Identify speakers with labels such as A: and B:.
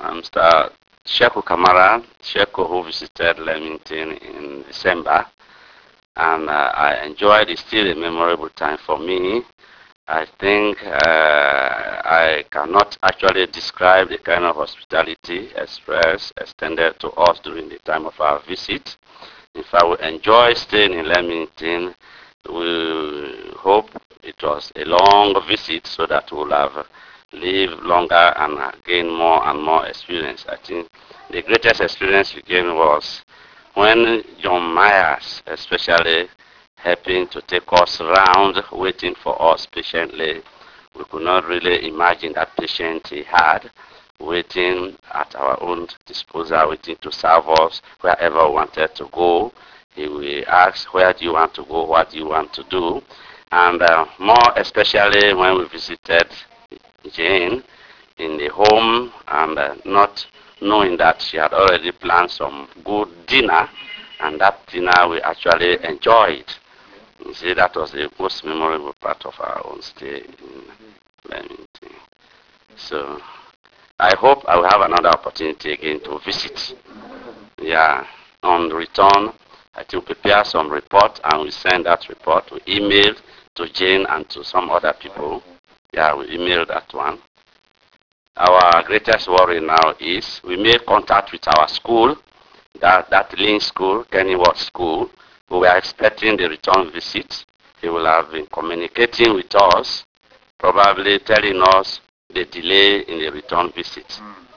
A: Mr. Sheku Kamara, Sheku, who visited Leamington in December, and I enjoyed it. Still a memorable time for me. I think I cannot actually describe the kind of hospitality extended to us during the time of our visit. In fact, we enjoyed staying in Leamington. We hope it was a long visit so that we'll have lived longer and gain more and more experience. I think the greatest experience we gained was when John Myers, especially helping to take us around, waiting for us patiently. We could not really imagine that patient he had, waiting at our own disposal, waiting to serve us wherever we wanted to go. He will ask, where do you want to go, what do you want to do? And more especially when we visited Jane in the home and not knowing that she had already planned some good dinner, and that dinner we actually enjoyed. You see, that was the most memorable part of our own stay in Leamington. So I hope I will have another opportunity again to visit. Yeah, on return, I think prepare some report and we send that report. We email to Jane and to some other people. Yeah, we email that one. Our greatest worry now is we made contact with our school, that Lynn School, Kennywood School. We were expecting the return visit. He will have been communicating with us, probably telling us the delay in the return visit.